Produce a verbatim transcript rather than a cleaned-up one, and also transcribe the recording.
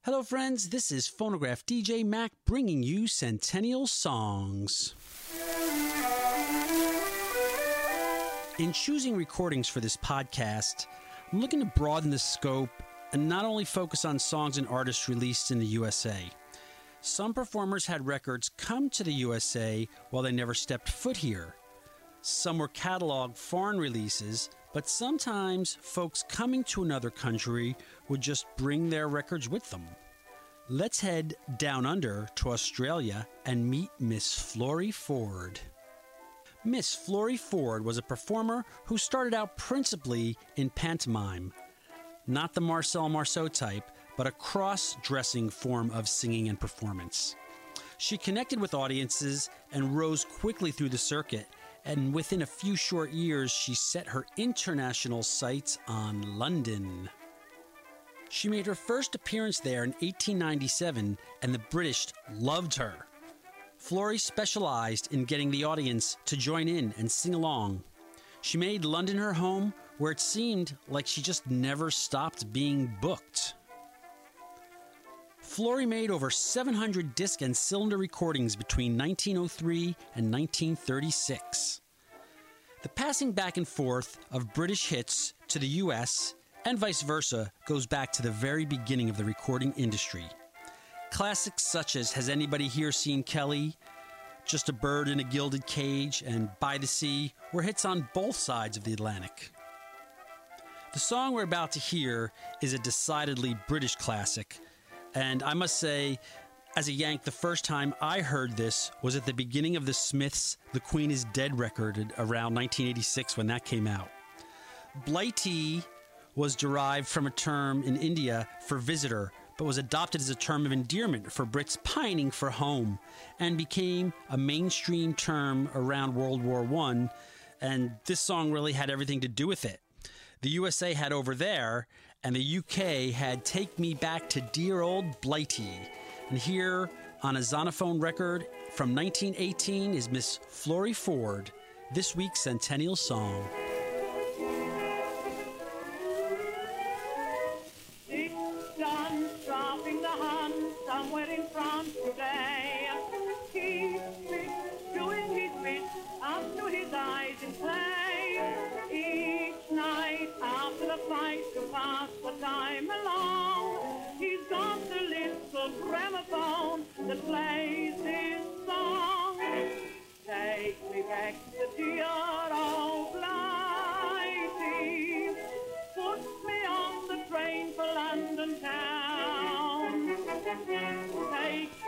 Hello, friends. This is Phonograph D J Mac bringing you Centennial Songs. In choosing recordings for this podcast, I'm looking to broaden the scope and not only focus on songs and artists released in the U S A. Some performers had records come to the U S A while they never stepped foot here. Some were cataloged foreign releases, but sometimes folks coming to another country would just bring their records with them. Let's head down under to Australia and meet Miss Florrie Ford. Miss Florrie Ford was a performer who started out principally in pantomime. Not the Marcel Marceau type, but a cross-dressing form of singing and performance. She connected with audiences and rose quickly through the circuit, and within a few short years, she set her international sights on London. She made her first appearance there in eighteen ninety-seven, and the British loved her. Florrie specialized in getting the audience to join in and sing along. She made London her home, where it seemed like she just never stopped being booked. Florrie made over seven hundred disc and cylinder recordings between nineteen oh three and nineteen thirty-six. The passing back and forth of British hits to the U S and vice versa goes back to the very beginning of the recording industry. Classics such as Has Anybody Here Seen Kelly?, Just a Bird in a Gilded Cage, and By the Sea were hits on both sides of the Atlantic. The song we're about to hear is a decidedly British classic, and I must say, as a Yank, the first time I heard this was at the beginning of the Smiths' The Queen is Dead record around nineteen eighty-six when that came out. Blighty was derived from a term in India for visitor, but was adopted as a term of endearment for Brits pining for home, and became a mainstream term around World War One, and this song really had everything to do with it. The U S A had Over There, and the U K had Take Me Back to Dear Old Blighty. And here, on a Zonophone record from nineteen eighteen, is Miss Florrie Ford, this week's Centennial Song. Somewhere in France today, he's fit, doing his bit, up to his eyes in play. Each night after the fight to pass the time along, he's got the little gramophone that plays his song. Take me back to dear old Blighty, put me on the train for London town. Take